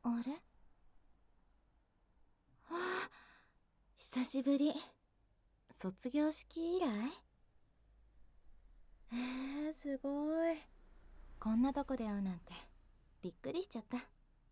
あれ？わあ、久しぶり。卒業式以来？すごい。こんなとこで会うなんてびっくりしちゃった。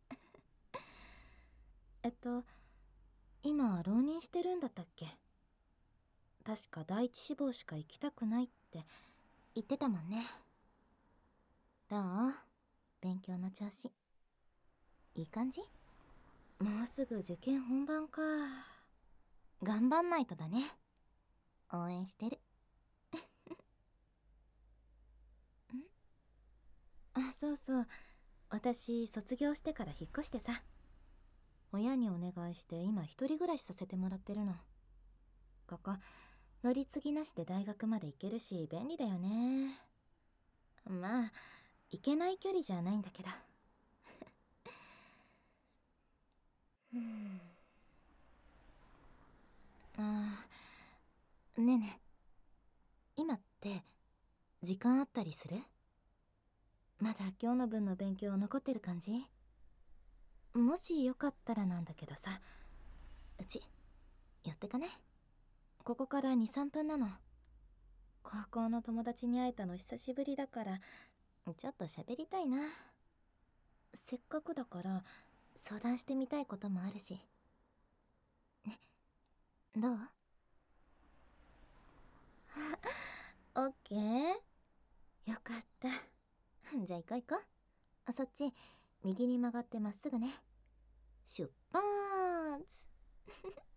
今浪人してるんだったっけ？確か第一志望しか行きたくないって言ってたもんね。どう？勉強の調子いい感じ？もうすぐ受験本番か。頑張んないとだね。応援してる。あ、そうそう、私卒業してから引っ越してさ、親にお願いして今一人暮らしさせてもらってるの。ここ乗り継ぎなしで大学まで行けるし便利だよね。まあ行けない距離じゃないんだけど。うん。あー、ねえねえ、今って時間あったりする？まだ今日の分の勉強残ってる感じ？もしよかったらなんだけどさ、うち寄ってかね？ここから2、3分なの。高校の友達に会えたの久しぶりだからちょっと喋りたいな。せっかくだから相談してみたいこともあるしね。どう？オッケー。よかった。じゃあ行こう行こう。あ、そっち右に曲がってまっすぐね。出発。